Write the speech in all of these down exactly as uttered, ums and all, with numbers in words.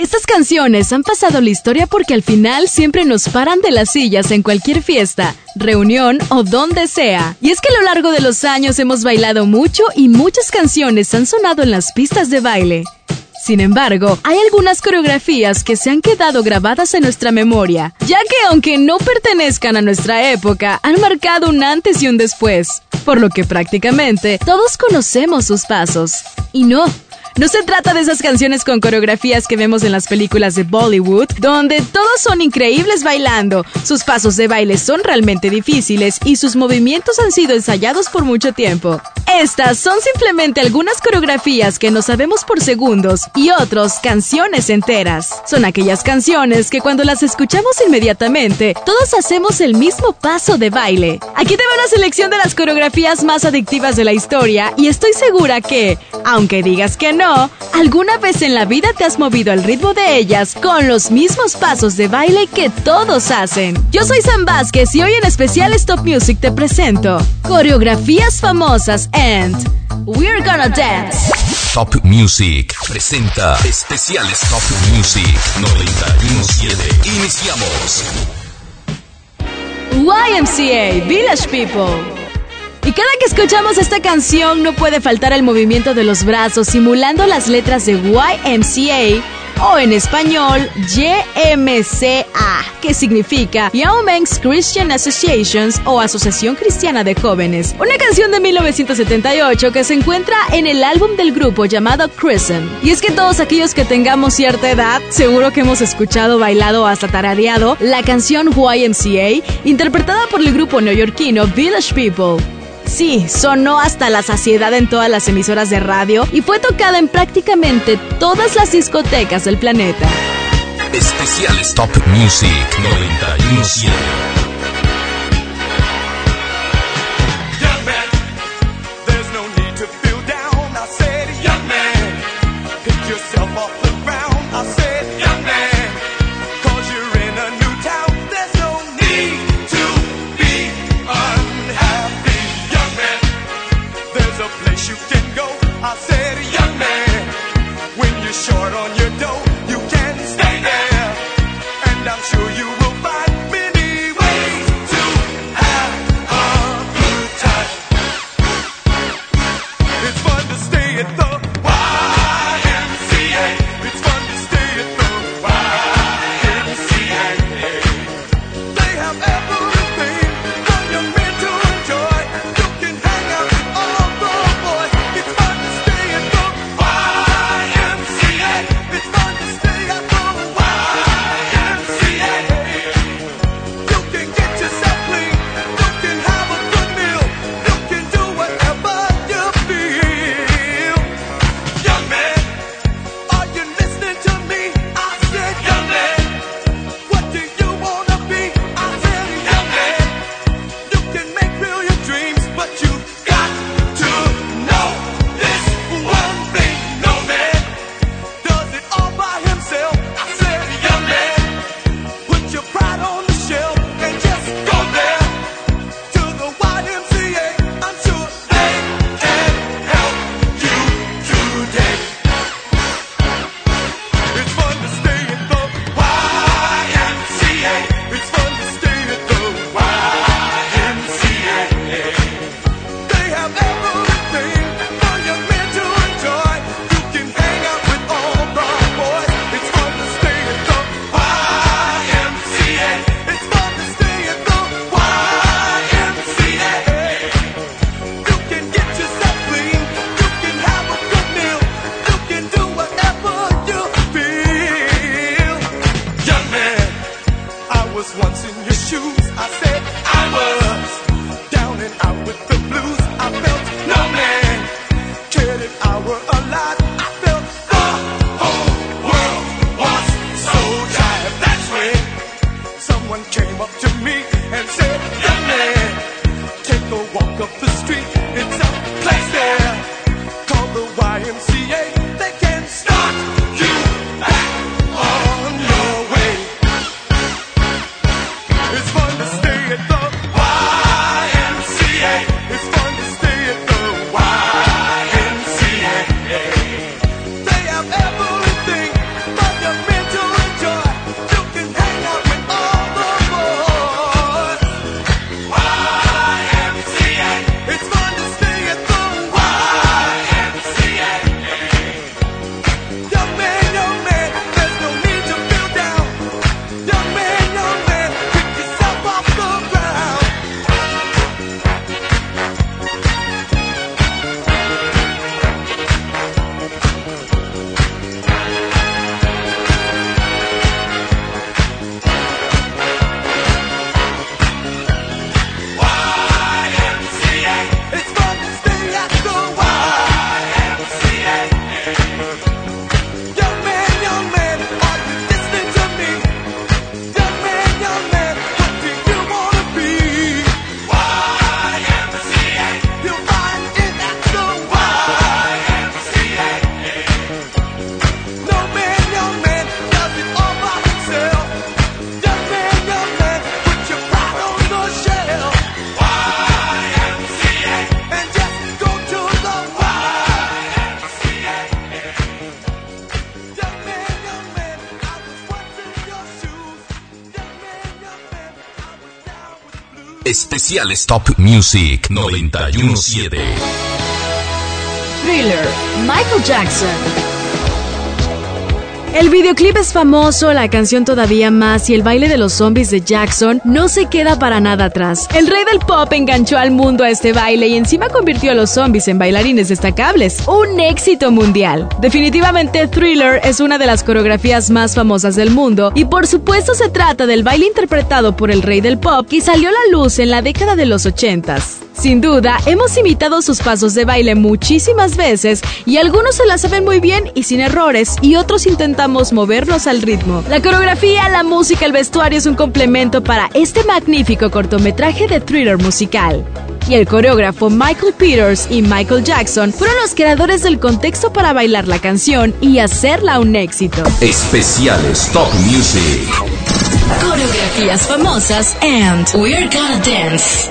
Estas canciones han pasado la historia porque al final siempre nos paran de las sillas en cualquier fiesta, reunión o donde sea. Y es que a lo largo de los años hemos bailado mucho y muchas canciones han sonado en las pistas de baile. Sin embargo, hay algunas coreografías que se han quedado grabadas en nuestra memoria, ya que aunque no pertenezcan a nuestra época, han marcado un antes y un después, por lo que prácticamente todos conocemos sus pasos. Y no, no se trata de esas canciones con coreografías que vemos en las películas de Bollywood, donde todos son increíbles bailando, sus pasos de baile son realmente difíciles y sus movimientos han sido ensayados por mucho tiempo. Estas son simplemente algunas coreografías que no sabemos por segundos y otros canciones enteras. Son aquellas canciones que cuando las escuchamos inmediatamente, todos hacemos el mismo paso de baile. Aquí te va una selección de las coreografías más adictivas de la historia y estoy segura que, aunque digas que no, alguna vez en la vida te has movido al ritmo de ellas con los mismos pasos de baile que todos hacen. Yo soy Sam Vázquez y hoy en especial Stop Music te presento coreografías famosas and We're Gonna Dance. Top Music presenta especiales Top Music noventa y uno punto siete. Iniciamos. Y M C A, Village People. Y cada que escuchamos esta canción no puede faltar el movimiento de los brazos simulando las letras de Y M C A o en español Y M C A, que significa Young Men's Christian Associations o Asociación Cristiana de Jóvenes, una canción de mil novecientos setenta y ocho que se encuentra en el álbum del grupo llamado Crescent. Y es que todos aquellos que tengamos cierta edad seguro que hemos escuchado, bailado o hasta tarareado la canción Y M C A interpretada por el grupo neoyorquino Village People. Sí, sonó hasta la saciedad en todas las emisoras de radio y fue tocada en prácticamente todas las discotecas del planeta. Especiales Top Music noventa y uno punto siete. Short on your dough, you can stay there, and I'm sure you will find many ways to have a good time. It's fun to stay at the Y M C A. It's fun to stay at the Y M C A. They have everything for young men to enjoy. You can hang out with all the boys. It's fun to stay at the Y M C A. It's fun to stay at the Y M C A. You can get yourself clean. You can have a good meal. You can do whatever you feel. Young man, are you listening to me? I said, young man, what do you wanna be? I said, young man, you can make real your dreams, but you got to know this one thing. No man does it all by himself. I said, young man, put your pride on the shelf and just go there to the Y M C A. I'm sure they can help you today. It's fun to stay at the Y M C A. It's fun to stay at the Y M C A. They have everything for young men to enjoy. You can hang out with all the boys. It's fun to stay at the Y M C A. It's fun to stay at the Y M C A. You can get yourself clean. You can have a good meal. You can do whatever you feel. Young man, I was once in your shoes. I said I was down and out with the blues. I felt no man cared if I were alive. I felt the whole world was so tired. That's when someone came up to me and said, young man, take a walk up the street. It's a place there called the Y M C A. They can start you back on your way. It's fun Especiales Top Music noventa y uno punto siete. Thriller, Michael Jackson. El videoclip es famoso, la canción todavía más y el baile de los zombies de Jackson no se queda para nada atrás. El rey del pop enganchó al mundo a este baile y encima convirtió a los zombies en bailarines destacables. Un éxito mundial. Definitivamente Thriller es una de las coreografías más famosas del mundo y por supuesto se trata del baile interpretado por el rey del pop que salió a la luz en la década de los ochentas. Sin duda, hemos imitado sus pasos de baile muchísimas veces y algunos se la saben muy bien y sin errores y otros intentamos movernos al ritmo. La coreografía, la música, el vestuario es un complemento para este magnífico cortometraje de Thriller musical. Y el coreógrafo Michael Peters y Michael Jackson fueron los creadores del contexto para bailar la canción y hacerla un éxito. Especiales Top Music. Coreografías famosas and We're Gonna Dance.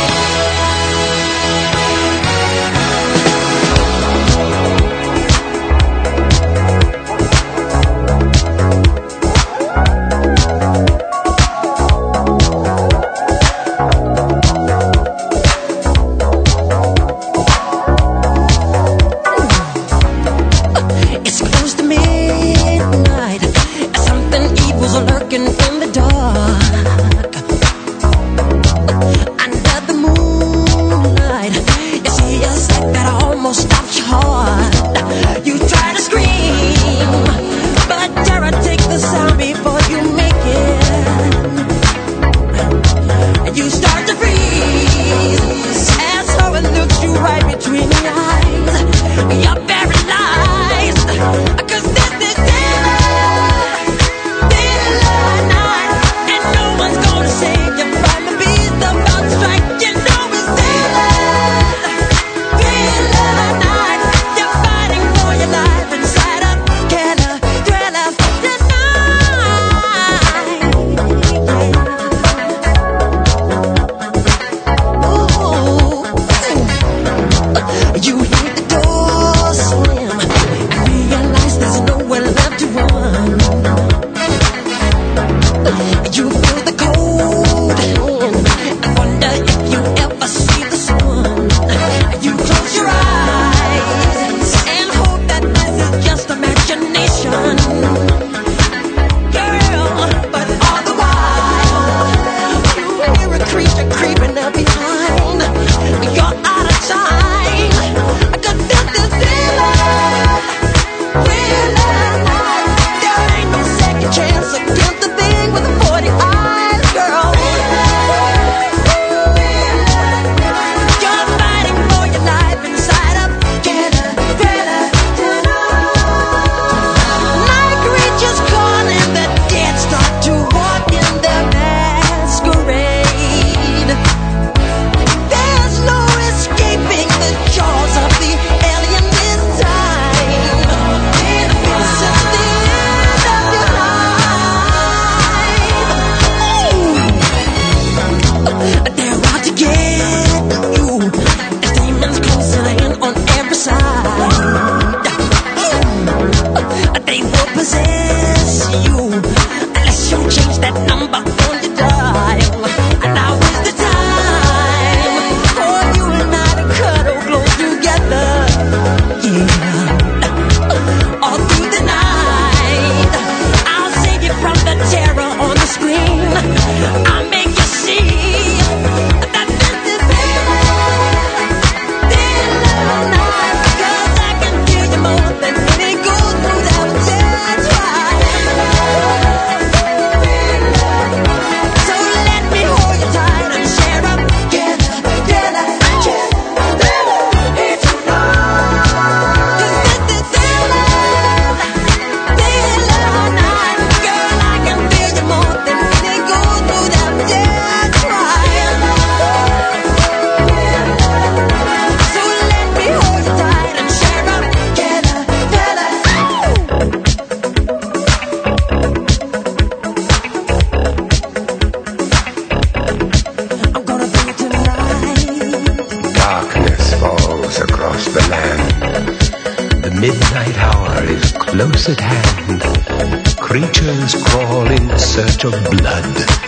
midnight hour is close at hand. Creatures crawl in search of blood.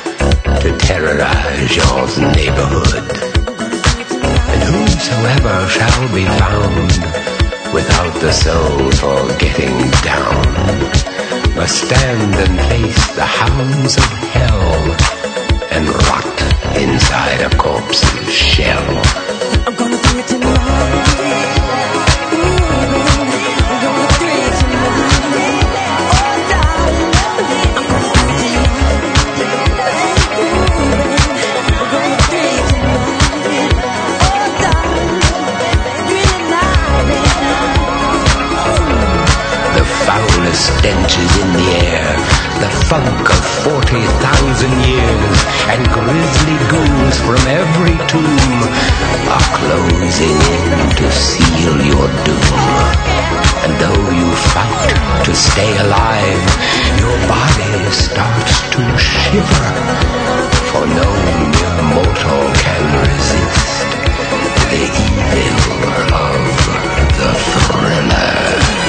to terrorize your neighborhood. And whosoever shall be found without the soul for getting down must stand and face the hounds of hell and rot inside a corpse's shell. I'm gonna do it tonight. Stench is in the air, the funk of forty thousand years, and grisly ghouls from every tomb are closing in to seal your doom. And though you fight to stay alive, your body starts to shiver, for no mere mortal can resist the evil of the Thriller.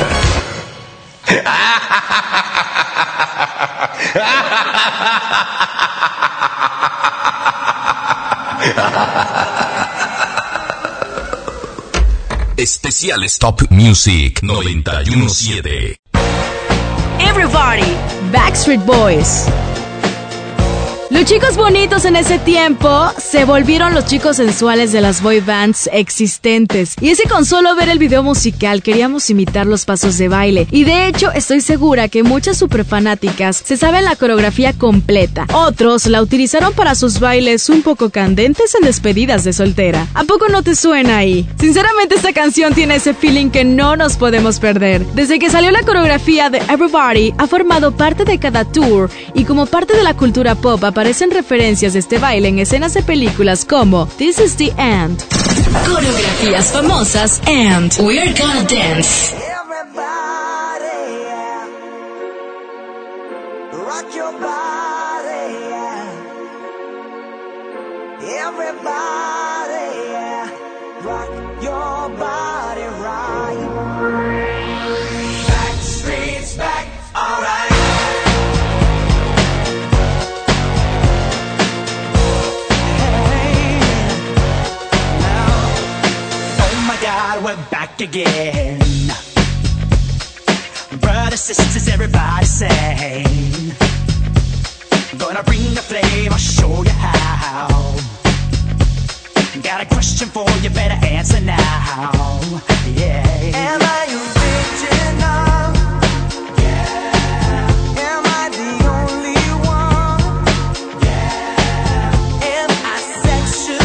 Especiales Top Music noventa y uno siete. Everybody, Backstreet Boys. Los chicos bonitos en ese tiempo se volvieron los chicos sensuales de las boy bands existentes. Y es que con solo ver el video musical queríamos imitar los pasos de baile. Y de hecho estoy segura que muchas superfanáticas se saben la coreografía completa. Otros la utilizaron para sus bailes un poco candentes en despedidas de soltera. ¿A poco no te suena ahí? Sinceramente esta canción tiene ese feeling que no nos podemos perder. Desde que salió la coreografía de Everybody ha formado parte de cada tour y como parte de la cultura pop aparecen referencias de este baile en escenas de películas como This is the End. Coreografías famosas and We're Gonna Dance. Everybody, yeah. Rock your body, yeah. Everybody, yeah. Rock your body right. Backstreet's back, alright. We're back again. Brothers, sisters, everybody sing. Gonna bring the flame, I'll show you how. Got a question for you, better answer now. Yeah. Am I original? Yeah. Am I the only one? Yeah. Am I sexual?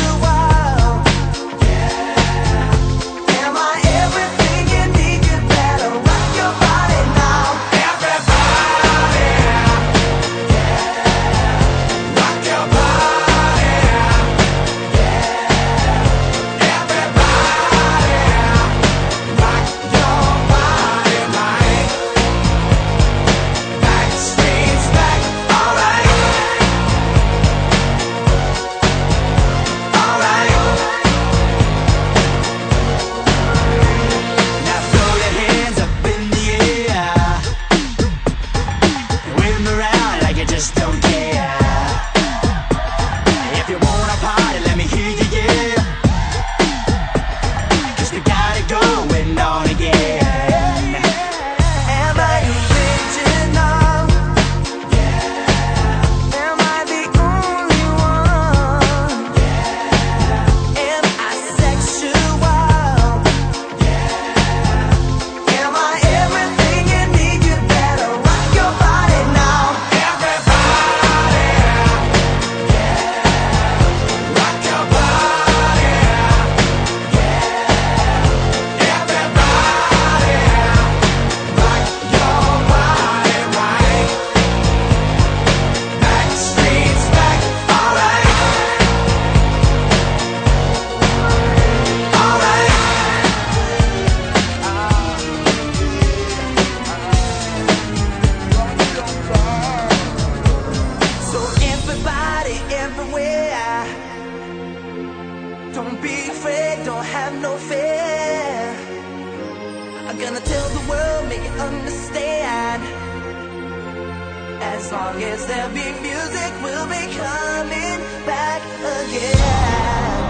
As long as there be music, we'll be coming back again.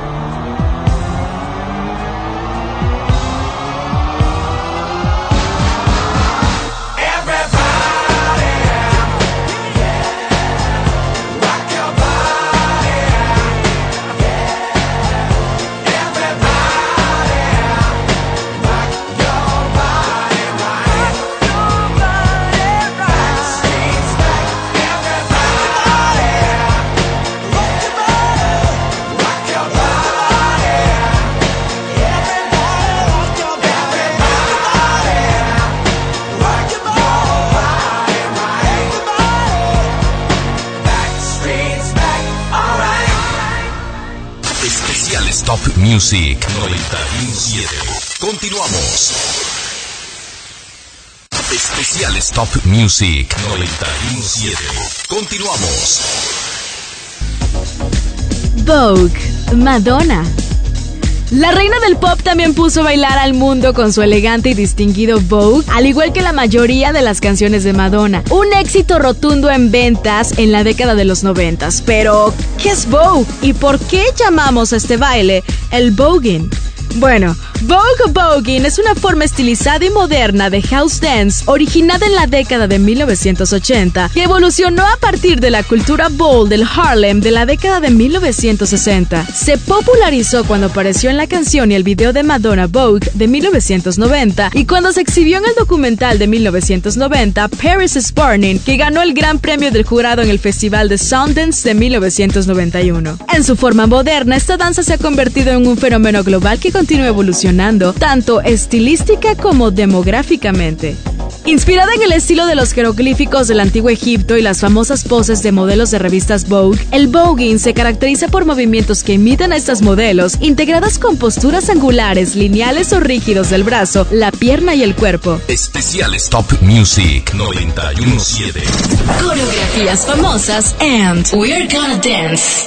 Top Music noventa y siete. Continuamos. Especiales Top Music noventa y siete. Continuamos. Vogue, Madonna. La reina del pop también puso a bailar al mundo con su elegante y distinguido Vogue, al igual que la mayoría de las canciones de Madonna. Un éxito rotundo en ventas en la década de los noventas. Pero, ¿qué es Vogue? ¿Y por qué llamamos a este baile el voguing? Bueno, Vogue Voguing es una forma estilizada y moderna de house dance originada en la década de mil novecientos ochenta que evolucionó a partir de la cultura bowl del Harlem de la década de mil novecientos sesenta. Se popularizó cuando apareció en la canción y el video de Madonna Vogue de mil novecientos noventa y cuando se exhibió en el documental de mil novecientos noventa Paris is Burning, que ganó el gran premio del jurado en el Festival de Sundance de mil novecientos noventa y uno. En su forma moderna, esta danza se ha convertido en un fenómeno global que continúa evolucionando, tanto estilística como demográficamente. Inspirada en el estilo de los jeroglíficos del antiguo Egipto y las famosas poses de modelos de revistas Vogue, el voguing se caracteriza por movimientos que imitan a estas modelos, integradas con posturas angulares, lineales o rígidos del brazo, la pierna y el cuerpo. Especiales Top Music noventa y siete. Coreografías famosas and We're Gonna Dance.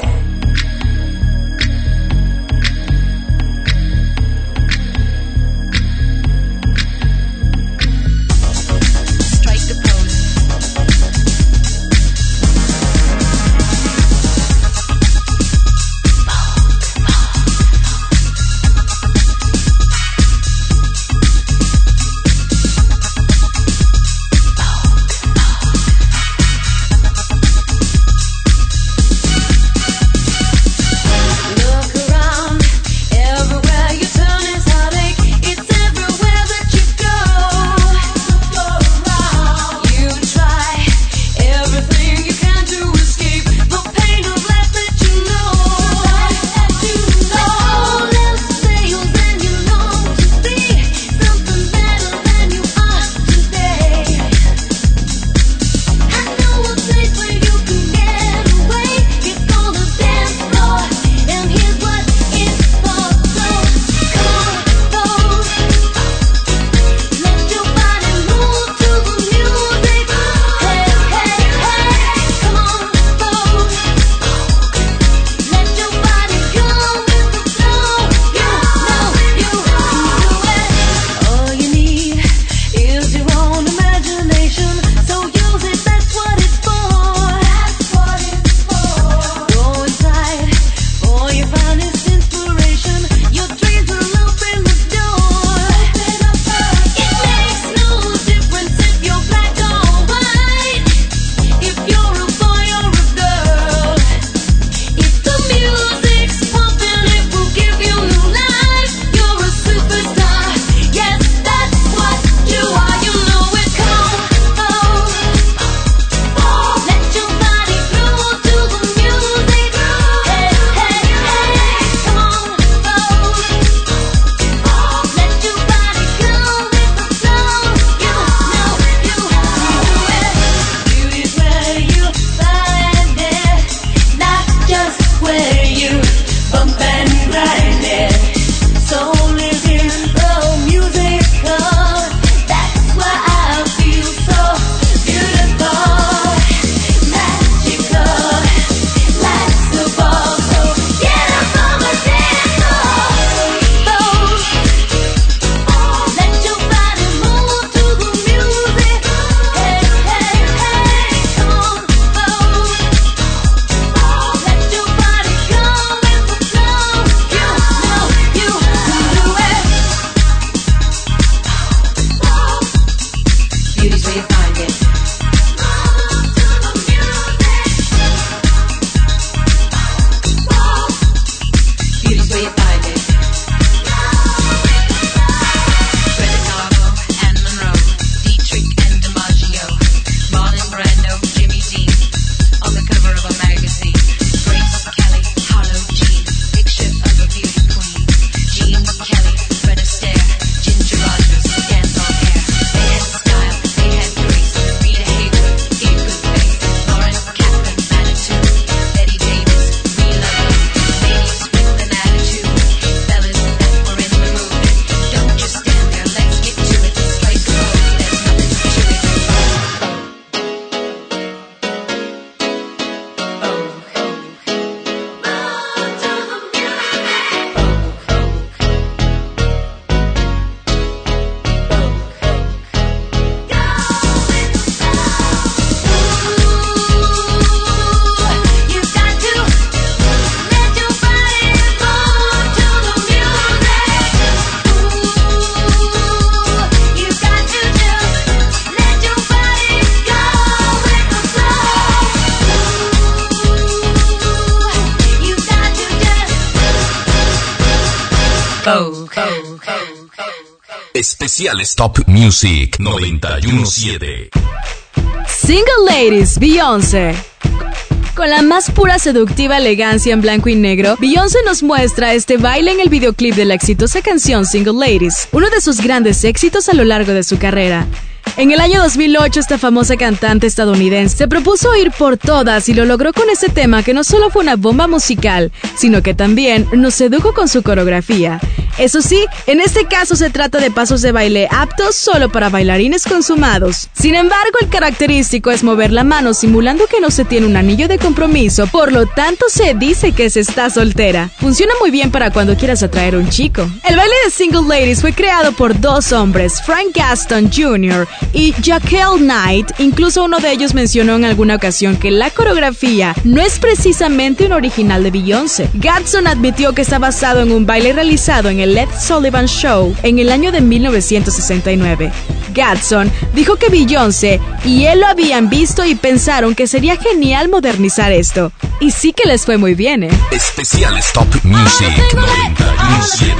Especiales Top Music noventa y uno punto siete. Single Ladies, Beyoncé. Con la más pura seductiva elegancia en blanco y negro, Beyoncé nos muestra este baile en el videoclip de la exitosa canción Single Ladies, uno de sus grandes éxitos a lo largo de su carrera. En el año dos mil ocho, esta famosa cantante estadounidense se propuso ir por todas y lo logró con este tema que no solo fue una bomba musical, sino que también nos sedujo con su coreografía. Eso sí, en este caso se trata de pasos de baile aptos solo para bailarines consumados. Sin embargo, el característico es mover la mano simulando que no se tiene un anillo de compromiso, por lo tanto se dice que se está soltera. Funciona muy bien para cuando quieras atraer a un chico. El baile de Single Ladies fue creado por dos hombres, Frank Gaston junior y Jaquel Knight. Incluso uno de ellos mencionó en alguna ocasión que la coreografía no es precisamente un original de Beyoncé. Gaston admitió que está basado en un baile realizado en el Ed Sullivan Show en el año de mil novecientos sesenta y nueve. Gaston dijo que Beyoncé y él lo habían visto y pensaron que sería genial modernizar esto. Y sí que les fue muy bien, ¿eh? Especiales Top Music noventa y uno punto siete.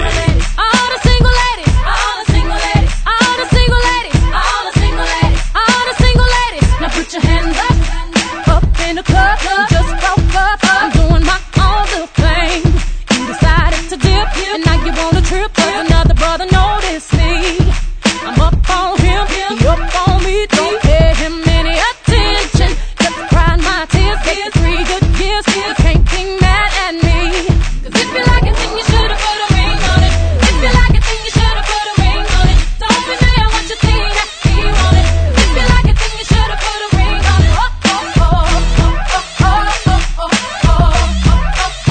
Put your hands up, up in the club, just broke up. I'm doing my own little thing. You decided to dip, and now you wanna trip, 'cause another brother noticed me. I'm up on him, he up on me. Don't pay him any attention. Just crying my tears, get three good years. You can't be mad at me. 'Cause if you like it, then you should've put a ring on it. If you like it, then you should've put a ring on it. Don't be mad at what you see that he want it. If you like it, then you should've put a ring on it. Oh, oh, oh, oh, oh, oh, oh, oh, oh,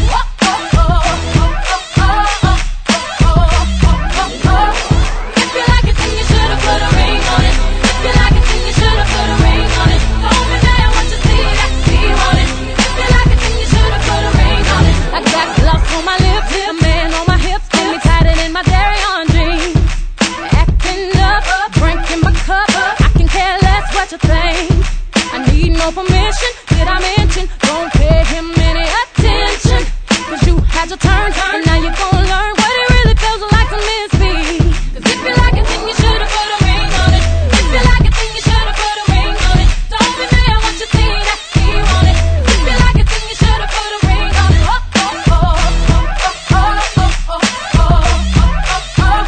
If you like it, then you should've put a ring on it. If you like it, then you should've put a ring on it. Don't be mad at what you see that he want it. If you like it, then you should've put a ring on it. I got gloss on my lips, a man on my hips, got me tighter than my dairy on jeans. Acting up, drinking my cup, I can care less what you think. I need no permission, did I mention? Don't pay him any attention. 'Cause you had your turn, and now you're gonna learn what it really feels like to miss me. 'Cause if you like it, then you should've put a ring on it. If you like it, then you should've put a ring on it. Don't be mad at what you see that he want it. If you like it, then you should've put a ring on it. Oh, oh, oh, oh, oh, oh, oh, oh, oh, oh, oh,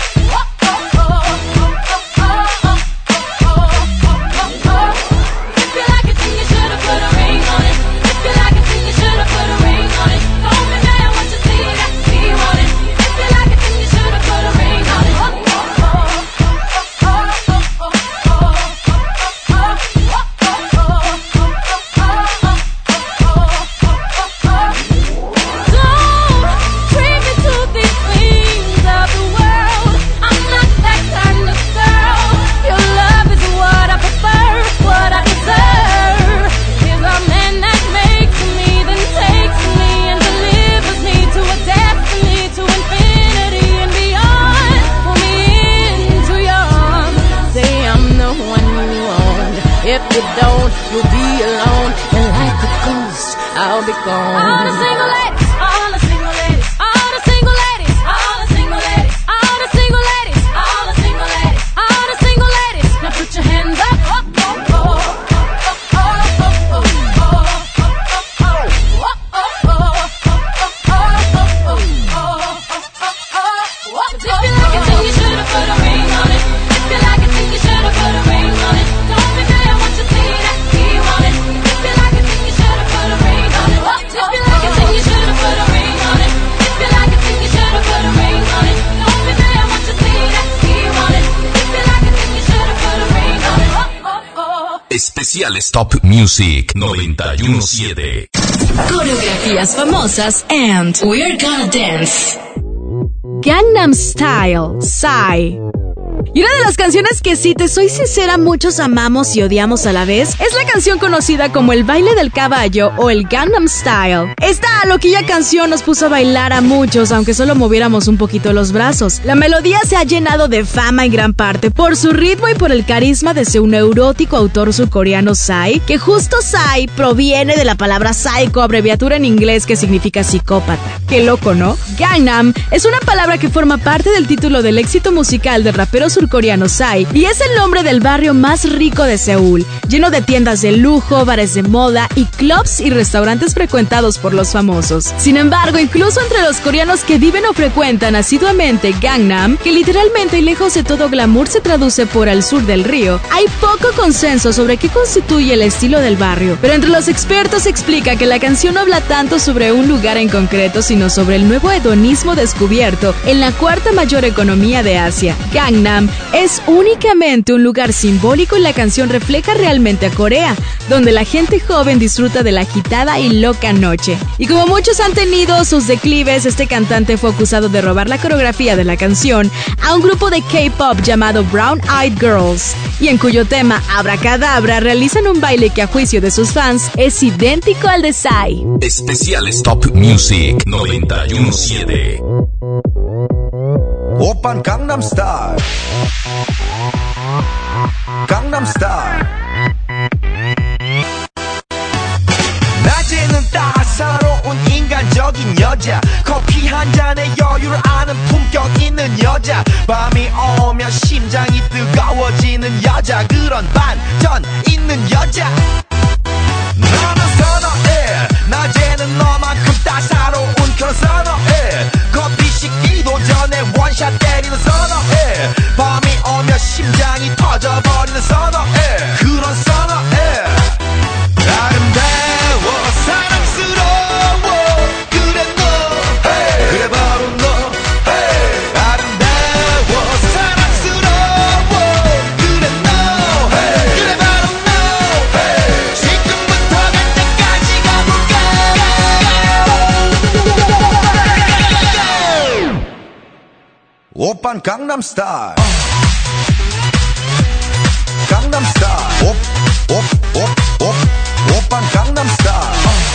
If you like it, then you should've put a ring on it. If you like it, then you should've put a ring on it. Don't be mad at what you see that he want it. If you like it, then you should've put a ring on it. Oh, oh, oh, oh, oh, oh, Don't bring me to these things of the world. I'm not that kind of girl. Your love is what I prefer, what I deserve. Is a man that makes me, then takes me and delivers me to a destiny, to infinity and beyond. Pull me into your arms, say I'm the one you want. If you don't, you'll be alone, and like a ghost, I'll be gone. All the single ladies, all the single ladies, all the single ladies, all the single ladies, all the single ladies, all the single ladies, all the single ladies. Now put your hands up, oh, oh, oh, oh, oh, oh, oh, If you like it, then you should've put a ring on it. If you like it, then you should've put a ring on it. Don't be mad at what you see that he want it. If you like it, then you should've put a ring on it. If you like it, then you should've put a ring on it. If you like it, then you should've put a ring on it. Don't be mad at what you see that he want it. If you like it, then you should've put a ring on it. Oh, oh, oh. Especiales Top Music noventa y uno punto siete. Coreografías famosas and We're Gonna Dance. Gangnam Style, Psy. Y una de las canciones que, si te soy sincera, muchos amamos y odiamos a la vez, es la canción conocida como El Baile del Caballo o el Gangnam Style. Esta loquilla canción nos puso a bailar a muchos, aunque solo moviéramos un poquito los brazos. La melodía se ha llenado de fama en gran parte por su ritmo y por el carisma de ese neurótico autor surcoreano Psy, que justo Psy proviene de la palabra psycho, abreviatura en inglés que significa psicópata. Qué loco, ¿no? Gangnam es una palabra que forma parte del título del éxito musical del rapero surcoreano Psy y es el nombre del barrio más rico de Seúl, lleno de tiendas de lujo, bares de moda y clubs y restaurantes frecuentados por los famosos. Sin embargo, incluso entre los coreanos que viven o frecuentan asiduamente Gangnam, que literalmente y lejos de todo glamour se traduce por al sur del río, hay poco consenso sobre qué constituye el estilo del barrio. Pero entre los expertos se explica que la canción no habla tanto sobre un lugar en concreto, sino sobre el nuevo hedonismo descubierto en la cuarta mayor economía de Asia. Gangnam es únicamente un lugar simbólico y la canción refleja realmente a Corea, donde la gente joven disfruta de la agitada y loca noche. Y como muchos han tenido sus declives, este cantante fue acusado de robar la coreografía de la canción a un grupo de K-pop llamado Brown Eyed Girls, y en cuyo tema Abracadabra realizan un baile que a juicio de sus fans es idéntico al de Psy. Especiales Top Music noventa y uno punto siete. 오빤 강남 스타일 강남 스타일 낮에는 따사로운 인간적인 여자 커피 한 잔에 여유를 아는 품격 있는 여자 밤이 오면 심장이 뜨거워지는 여자 그런 반전 있는 여자 나는 선어해 낮에는 너만큼 따사로운 그런 선어해 커피 식기도 전에 원샷 때리는 선어해 밤이 오면 심장이 터져버리는 선어해 그런 선어해 아름다워 사랑스러워 그래 너 hey. 그래 바로 너 hey. 아름다워 사랑스러워 그래 너 hey. 그래 바로 너 hey. 지금부터 갈 때까지 가볼까 오빤 강남 스타일 강남 스타일 옵옵옵옵 오빤 강남 스타일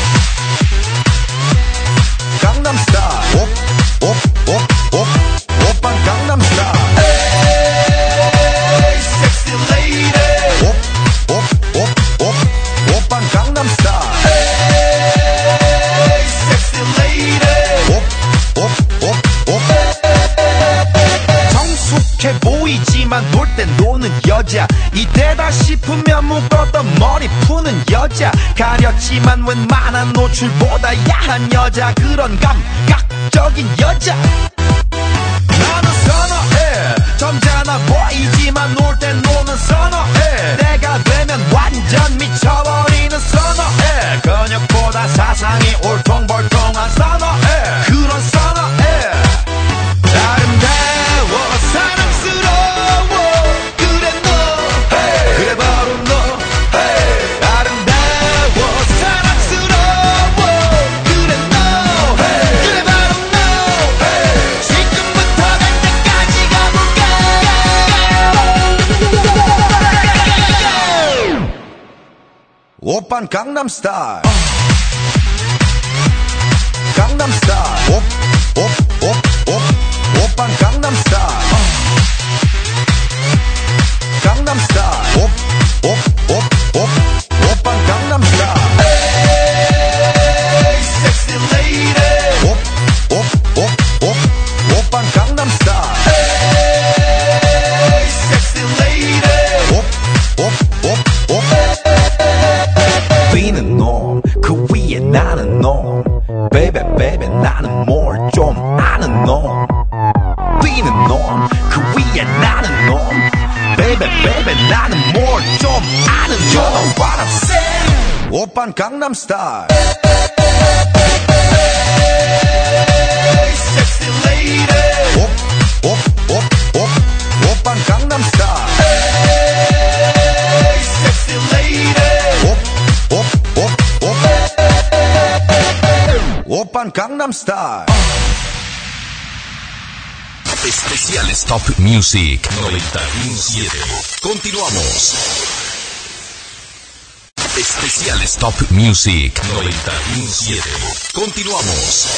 강남 스타일 옵옵옵옵 오빤 강남 스타일 에이 섹시 레이디 옵옵옵옵 오빤 강남 스타일 에이 섹시 레이디 옵옵옵옵 성숙해 보이지만 놀 땐 노는 여자 이때다 싶으면 묶었던 머리 푸는 여자 가렸지만 웬만한 노출보다 야한 여자 그런 감각적인 여자 나는 선어해 점잖아 보이지만 놀 땐 노는 선어해 내가 되면 완전 미쳐버리는 선어해 근육보다 사상이 올통벌통한 선어해 그런 선어해 아름다워 사랑스러워 그래 너 hey. 그래 바로 너 hey. 아름다워 사랑스러워 그래 너 hey. 그래 바로 너 hey. 지금부터 갈 때까지 가볼까 오빤 강남 스타일 강남 스타일 옵옵옵옵 오빤 강남 스타일 강남 스타일 옵옵옵옵 오빤 강남 스타일 에이 섹시 레이디 옵옵옵옵 오빤 강남 스타일 에이 섹시 레이디 옵옵옵옵 비는 놈 그 위에 나는 놈 베이베 베이베 나는 뭘 좀 아는 놈 비는 놈 그 위에 나는 놈 Baby, baby, 나는 뭘 좀 아는 놈 You know what I'm saying 오빤 강남 스타일 Hey, sexy lady 옵, 옵, 옵, 옵 오빤 강남 스타일 Hey, sexy lady 옵, 옵, 옵, 옵 오빤 강남 스타일 Especiales Top Music noventa y uno punto siete. Continuamos. Especiales Top Music noventa y uno punto siete. Continuamos.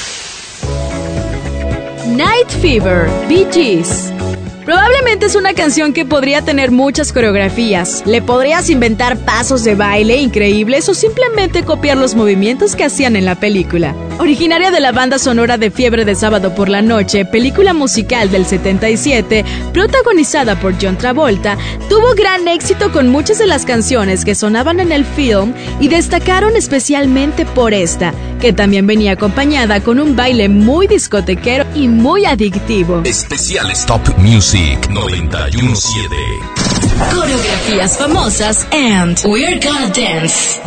Night Fever, Bee Gees. Probablemente es una canción que podría tener muchas coreografías. Le podrías inventar pasos de baile increíbles o simplemente copiar los movimientos que hacían en la película. Originaria de la banda sonora de Fiebre de Sábado por la Noche, película musical del setenta y siete, protagonizada por John Travolta, tuvo gran éxito con muchas de las canciones que sonaban en el film y destacaron especialmente por esta, que también venía acompañada con un baile muy discotequero y muy adictivo. Especiales Top Music noventa y uno punto siete. Coreografías famosas and We're Gonna Dance.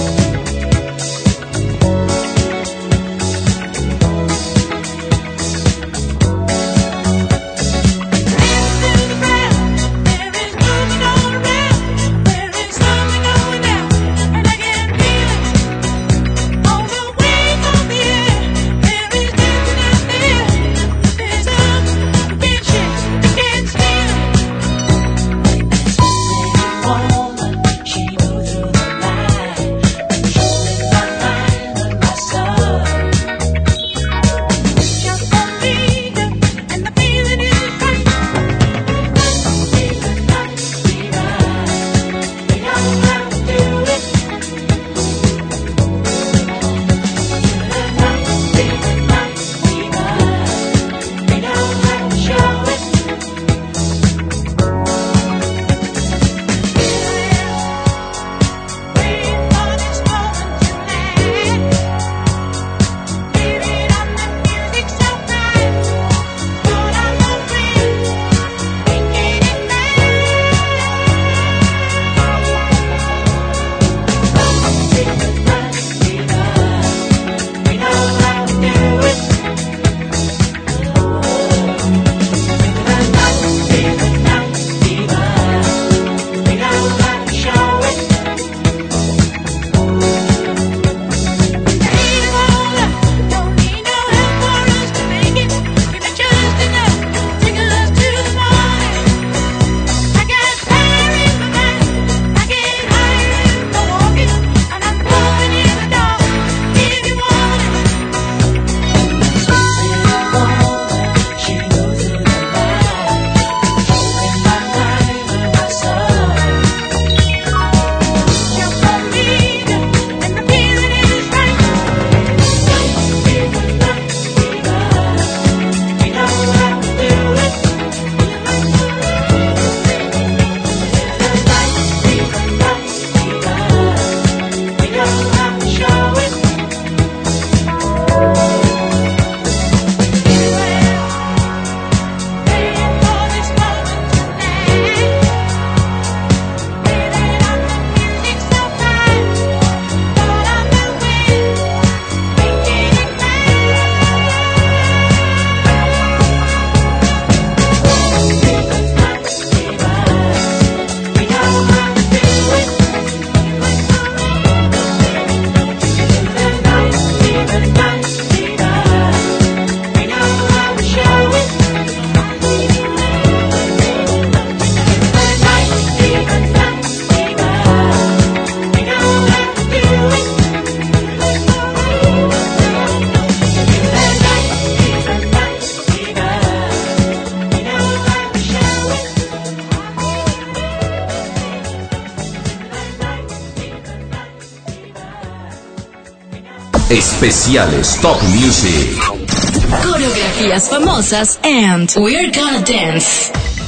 Especiales Top Music. Coreografías famosas and We're Gonna Dance.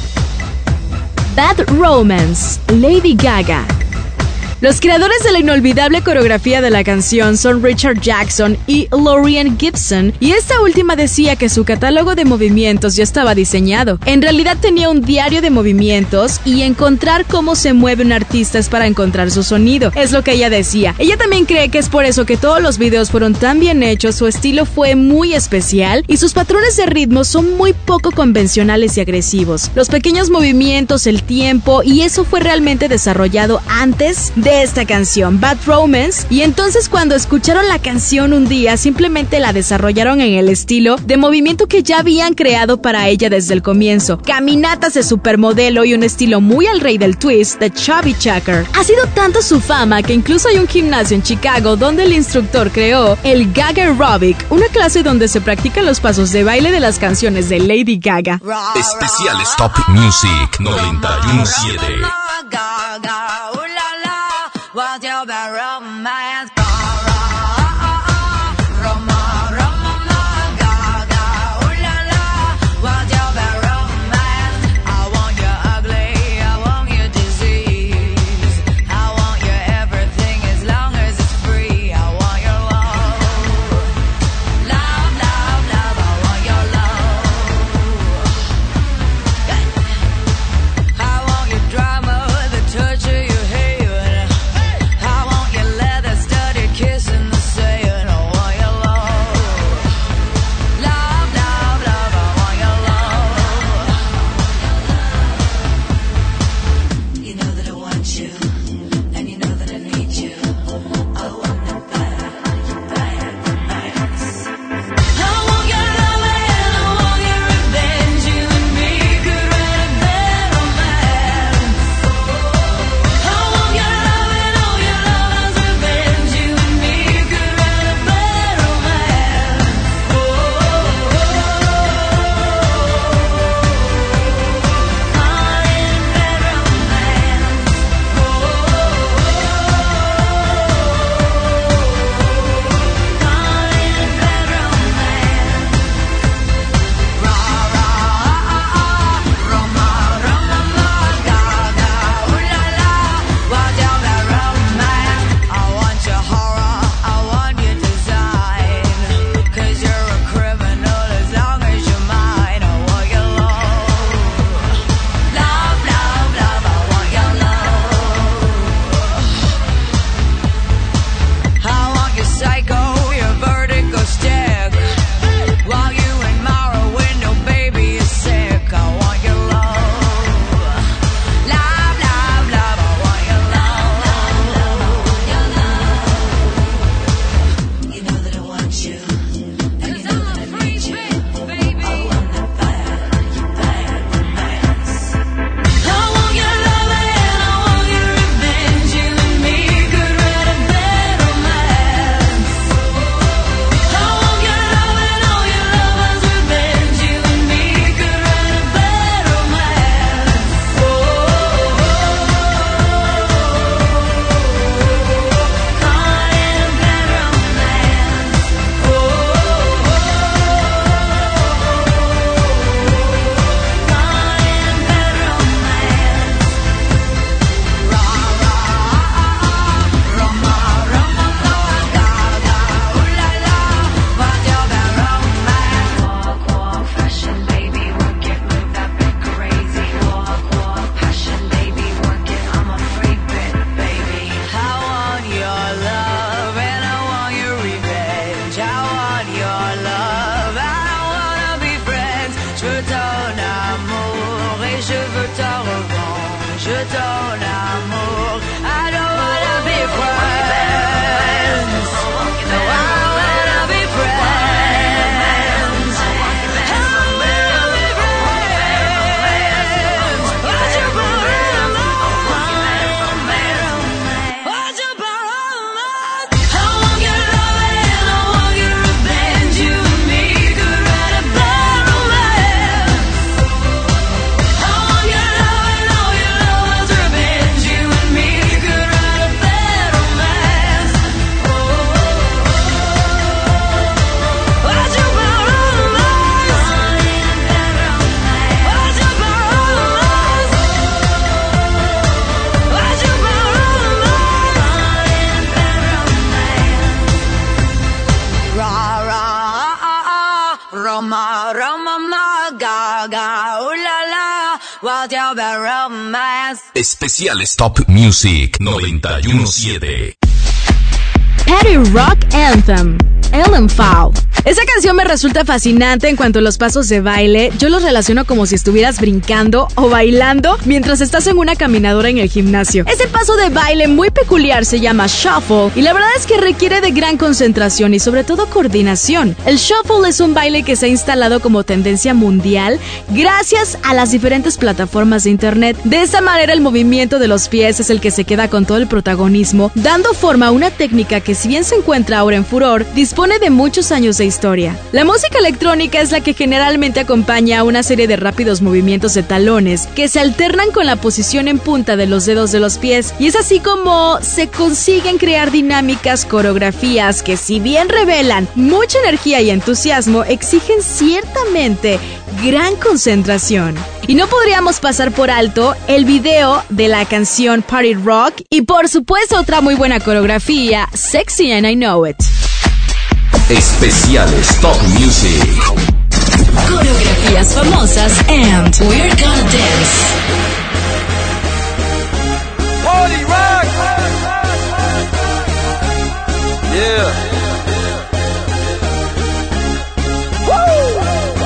Bad Romance, Lady Gaga. Los creadores de la inolvidable coreografía de la canción son Richard Jackson y Laurien Gibson, y esta última decía que su catálogo de movimientos ya estaba diseñado. En realidad tenía un diario de movimientos y encontrar cómo se mueve un artista es para encontrar su sonido, es lo que ella decía. Ella también cree que es por eso que todos los videos fueron tan bien hechos, su estilo fue muy especial y sus patrones de ritmo son muy poco convencionales y agresivos. Los pequeños movimientos, el tiempo, y eso fue realmente desarrollado antes de esta canción, Bad Romance, y entonces cuando escucharon la canción un día, simplemente la desarrollaron en el estilo de movimiento que ya habían creado para ella desde el comienzo. Caminatas de supermodelo y un estilo muy al rey del twist de Chubby Checker. Ha sido tanto su fama que incluso hay un gimnasio en Chicago donde el instructor creó el Gaga Aerobic, una clase donde se practican los pasos de baile de las canciones de Lady Gaga. Especiales Top Music noventa y uno punto siete. Especiales Top Music noventa y uno punto siete. Party Rock Anthem, Ellen Fowl. Esa canción me resulta fascinante en cuanto a los pasos de baile. Yo los relaciono como si estuvieras brincando o bailando mientras estás en una caminadora en el gimnasio. Ese paso de baile muy peculiar se llama shuffle y la verdad es que requiere de gran concentración y sobre todo coordinación. El shuffle es un baile que se ha instalado como tendencia mundial gracias a las diferentes plataformas de internet. De esa manera el movimiento de los pies es el que se queda con todo el protagonismo, dando forma a una técnica que, si bien se encuentra ahora en furor, dispone de muchos años de historia. La música electrónica es la que generalmente acompaña a una serie de rápidos movimientos de talones que se alternan con la posición en punta de los dedos de los pies, y es así como se consiguen crear dinámicas, coreografías que, si bien revelan mucha energía y entusiasmo, exigen ciertamente gran concentración. Y no podríamos pasar por alto el video de la canción Party Rock y, por supuesto, otra muy buena coreografía, Sexy and I Know It. Especiales Top Music. Coreografías famosas and We're Gonna Dance. Party rock! Yeah. Woo!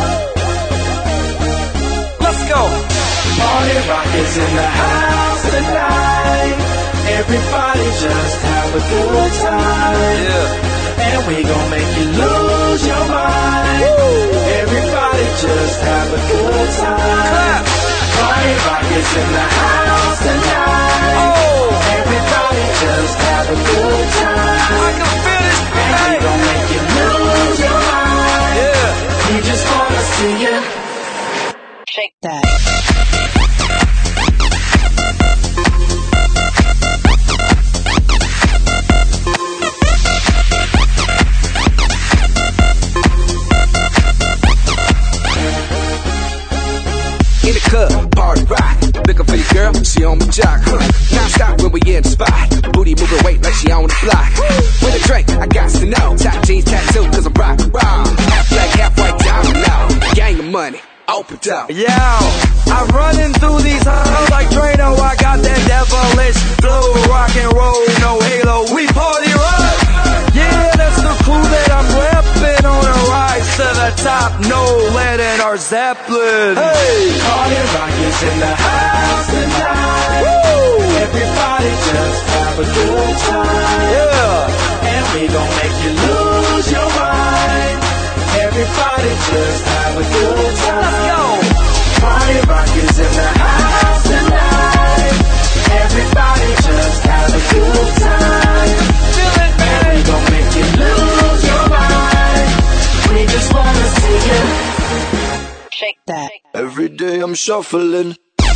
Let's go. Party rock is in the house tonight. Everybody just have a good time. Yeah. And we gon' make you lose your mind. Woo. Everybody just have a good time. Clap. Party rock is in the house tonight. Oh. Everybody just have a good time. I can feel it. And hey. We gon' make you lose your mind. Yeah. We just wanna see you shake that. In the club, party rock. Looking for your girl, she on my jock. Huh. Non-stop when we in the spot. Booty moving weight like she on the block. With a drink, I got to know. Top jeans tattoo, cause I'm rock and roll. Half black, half white, diamond now. Gang of money, open up. Yeah, I'm running through these halls like Drano. I got that devilish flow. Rock and roll, no halo. We party rock. Yeah, that's the crew that I'm repping on a rise to the top. No lead in our Zeppelin. Hey, party rock is in the house tonight. Woo! Everybody just have a good time. Yeah, and we gon' make you lose your mind. Everybody just have a good time. Let's go. Party rock is in the house tonight. Everybody just have a good time. Feel it, man. And we gon' make you lose your mind. We just wanna see you shake that. Every day I'm shuffling.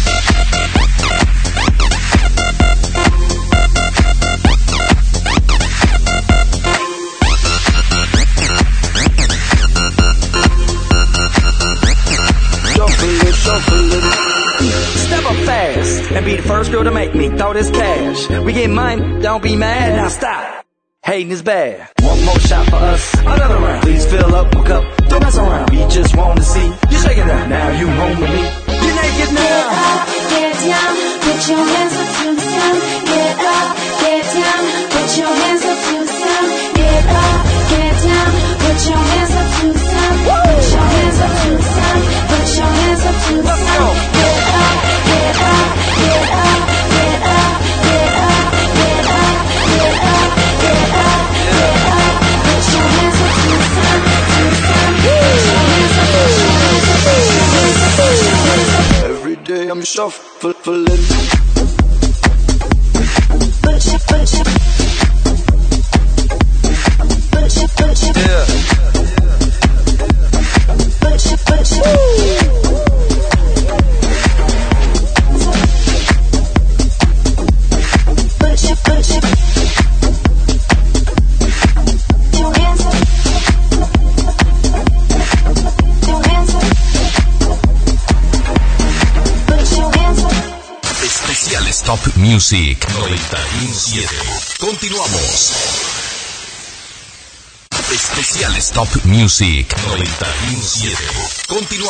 Shuffling, shuffling. Step up fast and be the first girl to make me throw this cash. We get mine, don't be mad. Now stop. Hating is bad. One more shot for us, another round. Please fill up my cup, don't mess around. We just want to see you shaking that. Now you home with me. You're naked now. Get up, get down, put your hands up to the sun. Get up, get down, put your hands up to the sun. Get up, get down, put your hands up to the sun. Put your hands up to the sun. Put your hands up to the Let's sun. go. Get up, get up, get up, get up, get up, get up, get up, get up, get up. Put your hands up to the sun, to the sun. Put your hands up, put your hands up, put your hands up, put your hands up. Every day I'm shuffling. Put your, put your, put your, put your, Yeah. put your, put your. Put your, put your, your hands up, your hands up, put your hands up. Especiales Top Music noventa y siete. Continuamos. Especiales Top Music noventa y siete.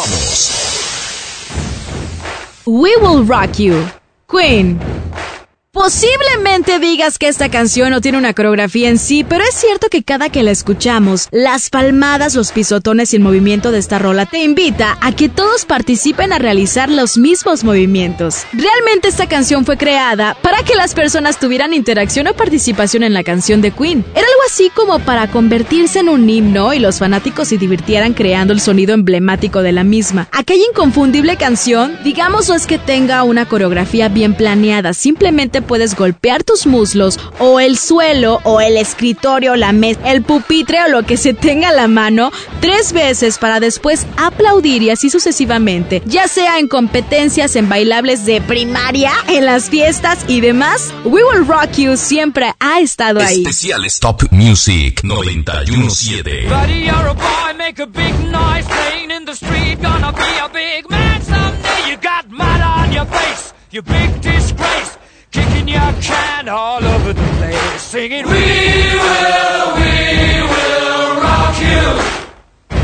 Continuamos. We Will Rock You, Queen. Posiblemente digas que esta canción no tiene una coreografía en sí, pero es cierto que cada que la escuchamos, las palmadas, los pisotones y el movimiento de esta rola te invita a que todos participen a realizar los mismos movimientos. Realmente esta canción fue creada para que las personas tuvieran interacción o participación en la canción de Queen. Era algo así como para convertirse en un himno y los fanáticos se divirtieran creando el sonido emblemático de la misma. Aquella inconfundible canción, digamos, no es que tenga una coreografía bien planeada, simplemente puedes golpear tus muslos o el suelo o el escritorio, la mesa, el pupitre o lo que se tenga a la mano tres veces para después aplaudir y así sucesivamente, ya sea en competencias, en bailables de primaria, en las fiestas y demás. We Will Rock You siempre ha estado ahí. Especiales Top Music noventa y uno punto siete. Buddy, you're a boy, make a big noise, playing in the street, gonna be a big man someday. You got mud on your face, you big disgrace. Kicking your can all over the place, singing, we will, we will rock you.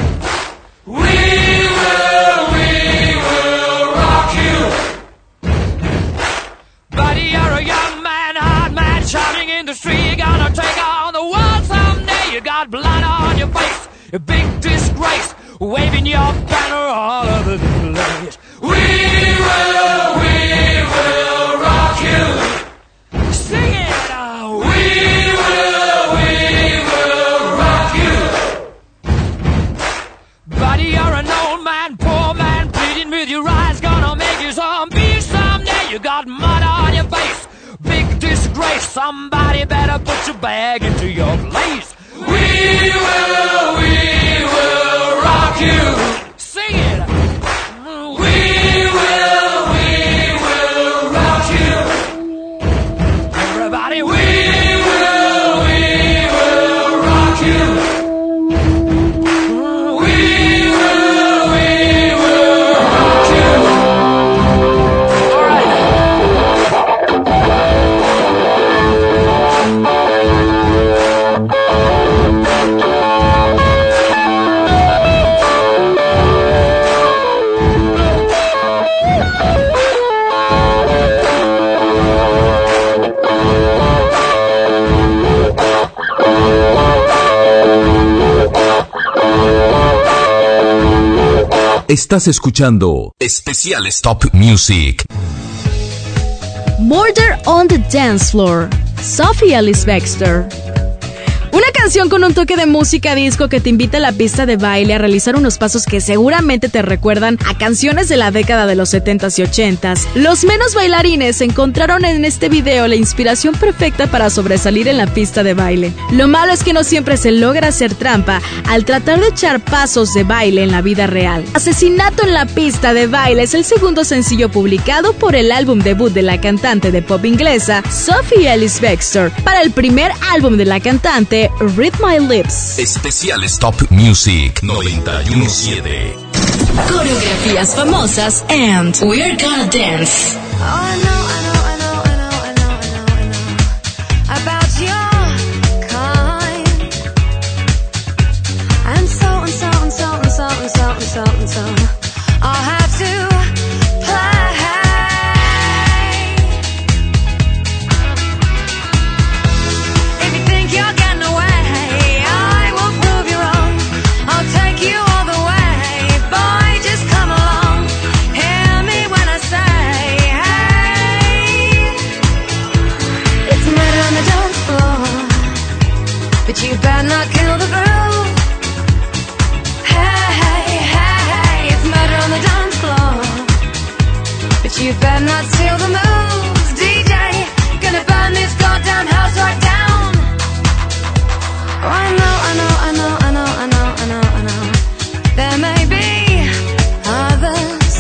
We will, we will rock you. Buddy, you're a young man, hard man, shouting in the street, you're gonna take on the world someday. You got blood on your face, a big disgrace, waving your banner all over the place. We will, we will rock you. Sing it now. We will, we will rock you. Buddy, you're an old man, poor man, pleading with your eyes, gonna make you zombie someday. You got mud on your face, big disgrace. Somebody better put your bag into your place. We will, we will rock you. Sing it. We will, we will rock you. Everybody, we will, we will rock you. We will, we will rock you. All right. Estás escuchando Especiales Top Music. Murder on the Dance Floor, Sophie Ellis-Bextor. Una canción con un toque de música disco que te invita a la pista de baile a realizar unos pasos que seguramente te recuerdan a canciones de la década de los setentas y ochentas. Los menos bailarines encontraron en este video la inspiración perfecta para sobresalir en la pista de baile. Lo malo es que no siempre se logra hacer trampa al tratar de echar pasos de baile en la vida real. Asesinato en la pista de baile es el segundo sencillo publicado por el álbum debut de la cantante de pop inglesa Sophie Ellis-Bextor para el primer álbum de la cantante Read My Lips. Especiales Top Music noventa y uno punto siete. Coreografías famosas and We're Gonna Dance. Oh, I know, I know, I know, I know, I know, I know, I know about your kind. And so and so and so and so and so and so and so I'll have to play. If you think you're getting away, I will prove you wrong. I'll take you all the way. Boy, just come along. Hear me when I say, hey. It's murder on the dance floor, but you better not kill the groove. Hey, hey, hey, hey. It's murder on the dance floor, but you better not steal the moves. D J, gonna burn this goddamn house right down. Oh, I know, I know, I know, I know, I know, I know, I know. There may be others,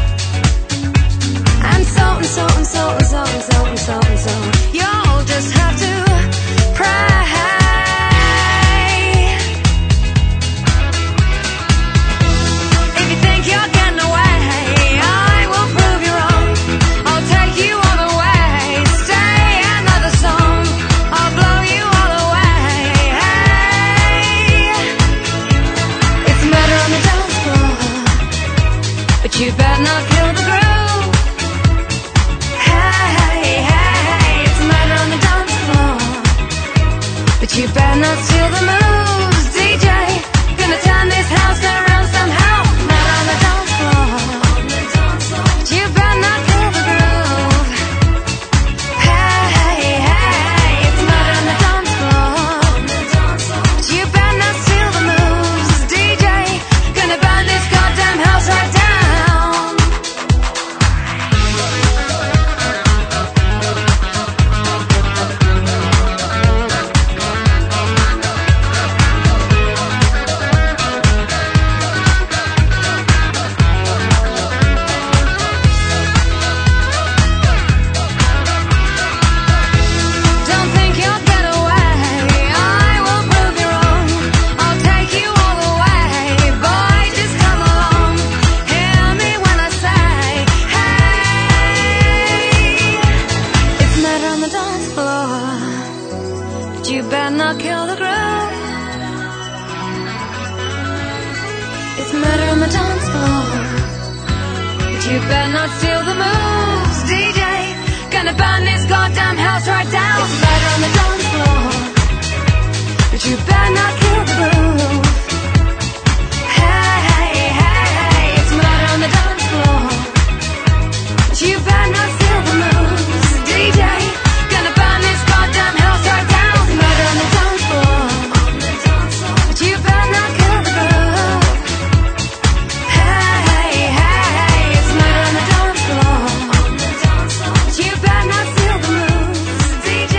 and so and so and so and so and so and so and so. You'll just have to pray. but you better not steal the moves, D J. Gonna turn this house around somehow. Not on the dance floor, but you better not kill the groove. Hey, hey, hey, it's murder on the dance floor, but you better not steal the moves, D J. Gonna burn this goddamn house right down. Don't think you'll get away. I will prove you wrong. I'll take you all the way. Boy, just come along. Hear me when I say, hey. It's murder on the dance floor, but you better not kill the groove. It's murder on the dance floor, but you better not steal the moves, D J. Gonna burn this goddamn house right down. It's murder on the dance floor, but you better not kill the groove. Hey, hey, hey, it's murder on the dance floor, but you better not steal the moves, D J. Gonna burn this goddamn house right down. It's murder on the dance floor, but you better not kill the groove. Hey, hey, hey, it's murder on the dance floor, but you better not steal the moves, D J.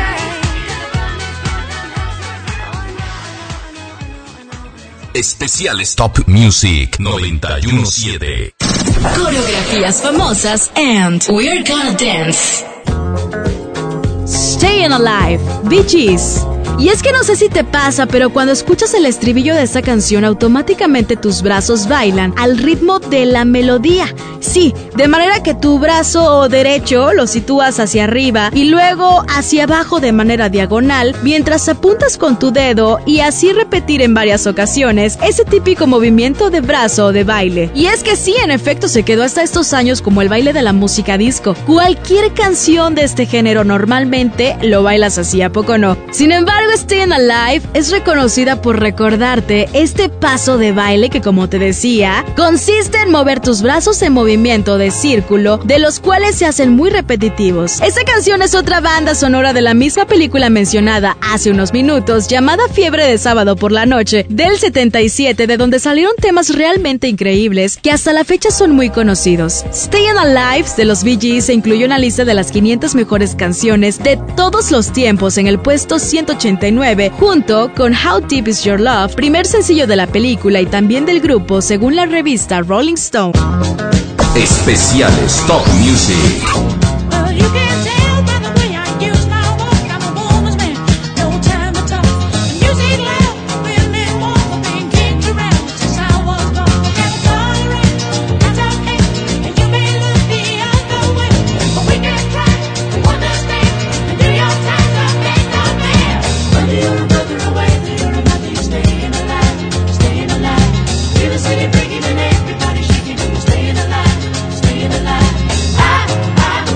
Especiales Top Music noventa y uno punto siete. Coreografías famosas and We're Gonna Dance. Staying Alive, Bee Gees. Y es que no sé si te pasa, pero cuando escuchas el estribillo de esta canción, automáticamente tus brazos bailan al ritmo de la melodía. Sí, de manera que tu brazo derecho lo sitúas hacia arriba y luego hacia abajo de manera diagonal, mientras apuntas con tu dedo y así repetir en varias ocasiones ese típico movimiento de brazo de baile. Y es que sí, en efecto, se quedó hasta estos años como el baile de la música disco. Cualquier canción de este género normalmente lo bailas así, ¿a poco no? Sin embargo, Staying Alive es reconocida por recordarte este paso de baile que, como te decía, consiste en mover tus brazos en movimiento de círculo, de los cuales se hacen muy repetitivos. Esta canción es otra banda sonora de la misma película mencionada hace unos minutos, llamada Fiebre de Sábado por la Noche, del setenta y siete, de donde salieron temas realmente increíbles que hasta la fecha son muy conocidos. Staying Alive de los Bee Gees se incluyó en la lista de las quinientas mejores canciones de todos los tiempos en el puesto ciento ochenta y nueve, junto con How Deep Is Your Love, primer sencillo de la película y también del grupo, según la revista Rolling Stone. Especiales Top Music. Well, you can tell by the way I use my walk, I'm a woman's man, no time to talk. Music loud, when me walk, I've been kicked around since I was born. Got a tolerate, that's okay, and you may look the other way, but we can try to understand and do your time to make the man. Whether you're a brother or whether you're a mother, you're staying alive, staying alive. Feel the city breaking and everybody shaking, and you're staying alive, staying alive. I, I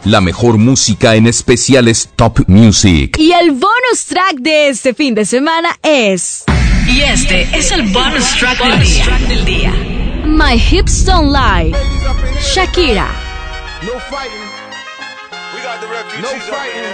La mejor música en especiales Top Music. Y el bonus track de este fin de semana es... Y este es el bonus track del día. del día. My Hips Don't Lie, Shakira. No fighting. We got the refugees no fighting.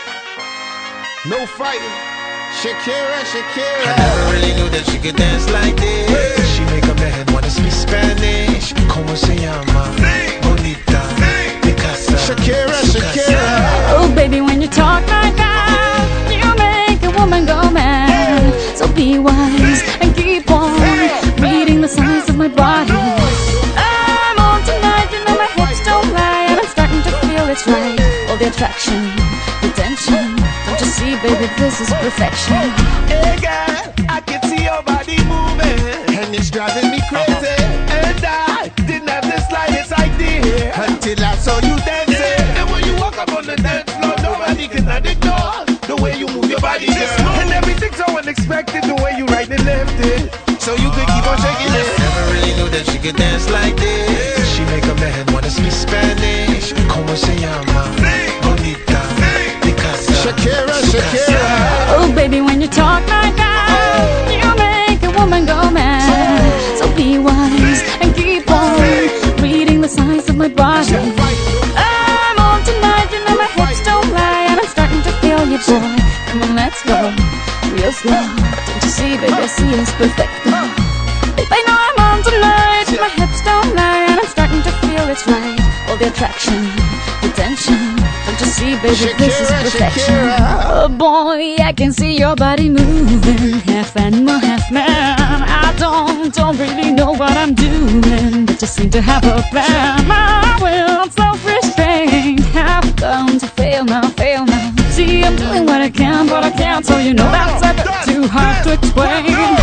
No fighting. Shakira, Shakira. I never really knew that she could dance like this. She make a man wanna speak Spanish. Como se llama? Bonita. Picasa. Shakira, Shakira. Oh, baby, when you talk like that, you make a woman go mad. So be wise and keep on reading the signs of my body. I'm on tonight, you know my hips don't lie, and I'm starting to feel it's right. All the attraction, the tension. Don't you see, baby, this is perfection. Hey girl, I can see your body moving, and it's driving me crazy. And I didn't have the slightest idea until I saw you dancing. And when you walk up on the dance floor, nobody can ignore the way you move your body, girl. And everything's so unexpected, the way you right and left it. So you could keep on shaking it. Never really knew that she could dance like this. She make a man wanna speak Spanish. Como se llama? Bonita. Picasa. Shakira, Shakira. Oh, baby, when you talk like that, you make a woman go mad. So be wise and keep on reading the signs of my body. I'm on tonight, you know my hips don't lie, and I'm starting to feel you, boy. Come on, let's go real slow. Don't you see, baby, I see it's perfect. Babe, I know I'm on tonight, my hips don't lie, and I'm starting to feel it's right. All the attraction, the tension. Don't you see, baby, Shakira, this is perfection. Shakira. Oh boy, I can see your body moving, half animal, half man. I don't, don't really know what I'm doing, but just seem to have a plan. My will, self-restraint, have come to fail now, fail now. See, I'm doing what I can, but I can't, so you know that's a bit too hard to explain.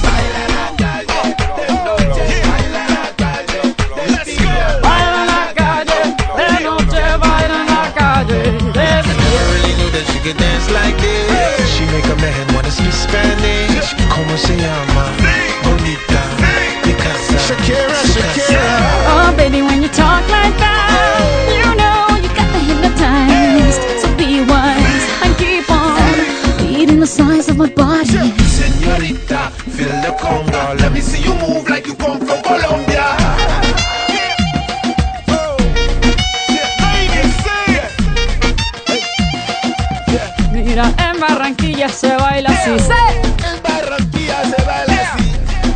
She could dance like this. She make a man wanna speak Spanish. Como se llama? Bonita. Picasa. Shakira, Shakira. Oh, baby, when you talk like that, you know you got me hypnotized. So be wise and keep on reading the signs of my body. Señorita, feel the conga. Let me see you move like you come from Colombia. Mira, en Barranquilla se baila así. En Barranquilla se baila así.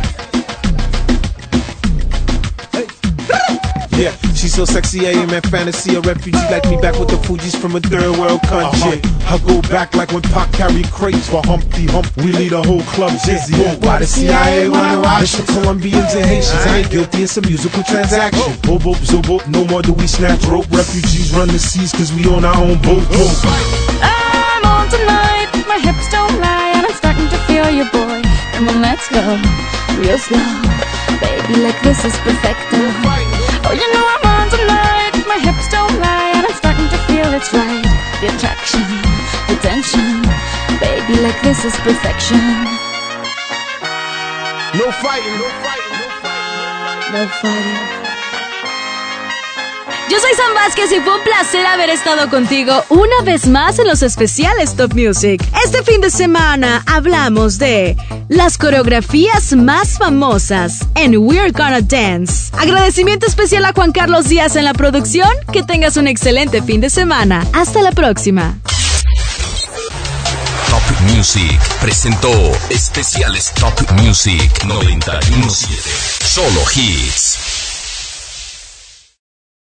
Yeah, she's so sexy, I am in fantasy. A refugee like me back with the Fugees from a third world country. Uh-huh. I go back like when Pac carried crates for Humpty Hump. We lead a whole club dizzy. Yeah. Why the C I A wanna watch the Colombians and Haitians? I ain't guilty, it's a musical transaction. Boop, boop, zo, boop, no more do we snatch rope. Refugees run the seas cause we on our own boat. I'm on tonight, my hips don't lie, and I'm starting to feel you, boy. Come on, let's go real slow. Baby, like this is perfecto. Oh, you know I'm on tonight, my hips don't lie, and I'm starting to feel it's right. The attraction, the tension. Baby, like this is perfection. No fighting, no fighting, no fighting. No fighting. Yo soy Sam Vázquez y fue un placer haber estado contigo una vez más en los especiales Top Music. Este fin de semana hablamos de las coreografías más famosas en We're Gonna Dance. Agradecimiento especial a Juan Carlos Díaz en la producción. Que tengas un excelente fin de semana. Hasta la próxima. Top Music presentó especiales Top Music noventa y uno punto siete. Solo hits.